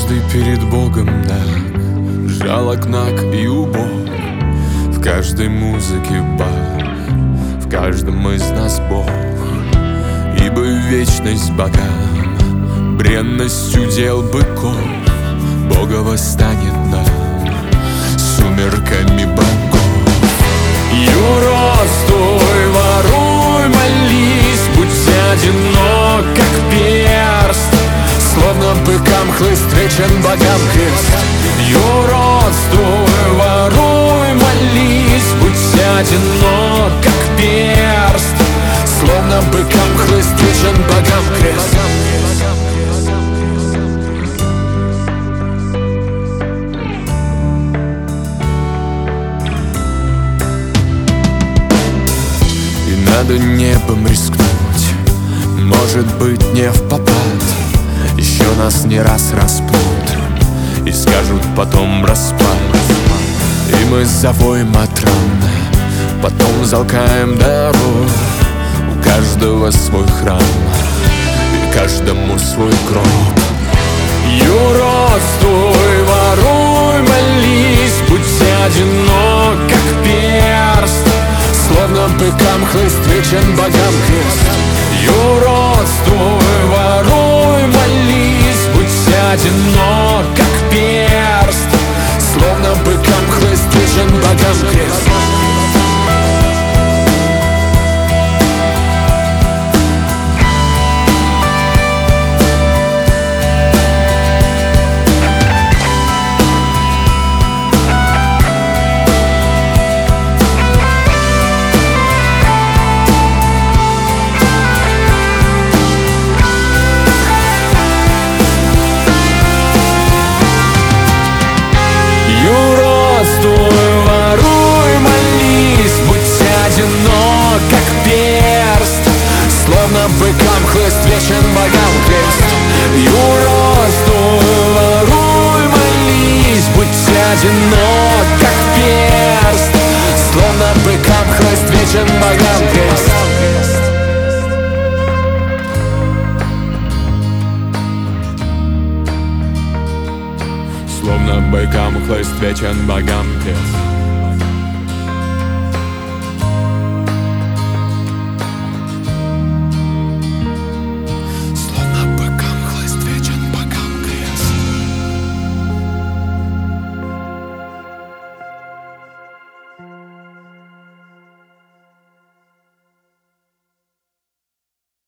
Каждый перед Богом наг, жалок, наг и убог. В каждой музыке Бах, в каждом из нас Бог. Ибо вечность богам, бренностью дел быков, Бога восстанет нам сумерками богов. Юродствуй, воруй, молись, будь одинок, как перст, словно быкам хлыст вечен, богам крест. Юродствуй, воруй, молись, будь одинок, как перст, словно быкам хлыст вечен, богам крест. И надо небом рискнуть, может быть, не впопад. Еще нас не раз распнут и скажут потом распад. И мы завоем отравно, потом залкаем дорогу. У каждого свой храм и каждому свой гроб. Юродствуй, воруй, молись, будь одинок, как перст, словно быкам хлыст вечен, богам крест. Юродствуй, воруй, молись, будь одинок, как перст, словно быкам хлыст вечен, богам крест. Юродствуй, воруй, молись, будь одинок, как перст, словно быкам хлыст вечен, богам крест. Юродствуй, воруй, молись, будь одинок, как перст, словно быкам хлыст вечен, богам крест. Словно быкам хлыст вечен, богам крест.